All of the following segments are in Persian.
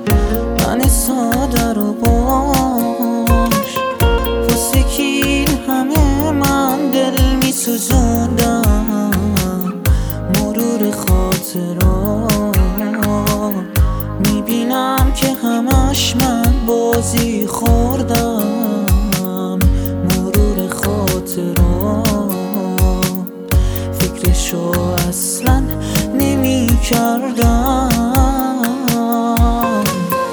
من ساده رو باش، واسه کی همه من دل می سوزوندم. مرور خاطرات میبینم که همش من بازی خوردم. مرور خاطرات فکرشو اصلا نمی کردم.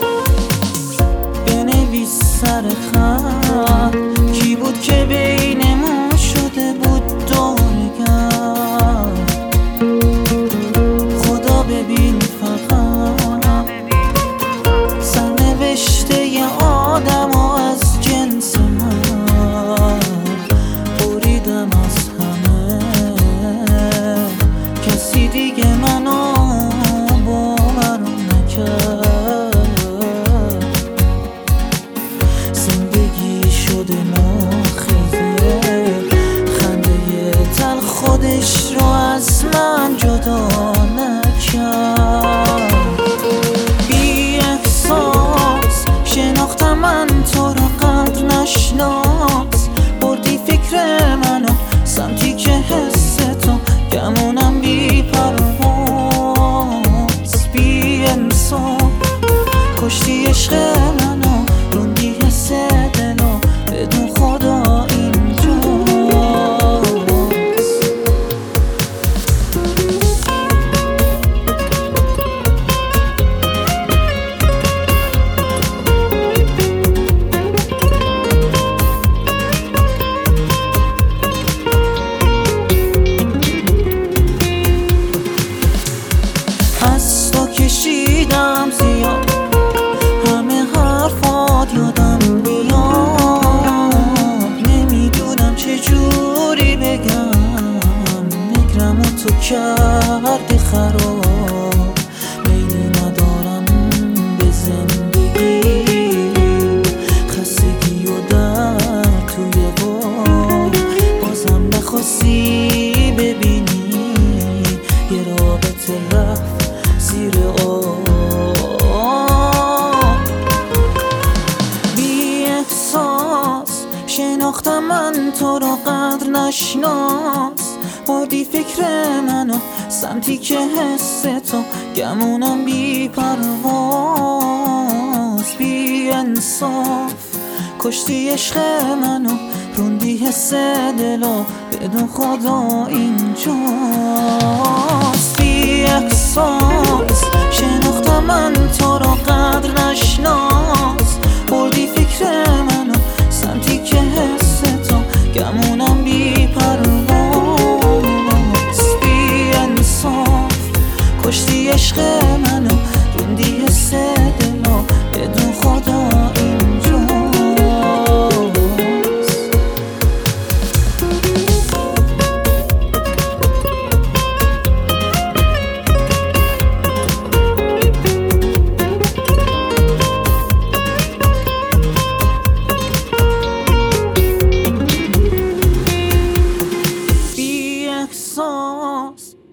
بنویس سر خط کی بود که بینمون شده بود دورگر. خدا ببین فقط سرنوشته ی آدم و از جنس من بریدم از همه. کسی دیگه منو باور نکرد. زندگی شده ناخیزه، خنده تل خودش رو از من جدا نکرد. بی احساس شناختم من تو رو قدر نشناس. بردی فکر منو سمتی که حس تو گمونم بی پرواز. بی انصاف کشتی عشق منو، روندی حس دلو بدون خدا اینجاست. از تو کشیدم زیاد، همه حرفات یادم میاد. نمیدونم چجوری بگم، نگرم تو کردی خراب. میلی ندارم به زندگی، خستگی و درد توی غار. بازم نخواستی ببینی یه رابطه رفت زیر آب. بی احساس شناختم من تو رو قدر نشناس. بردی فکر منو سمتی که حس تو گمونم بی پرواز. بی انصاف کشتی عشق منو، روندی حس دلو بدون خدا اینجاست. بی احساس شناختم من تو رو قدر نشناس. بردی فکر منو سمتی که حس تو گمونم بی پرواز. بی انصاف کشتی عشق منو، روندی حس دلو بدون خدا اینجاست. احساس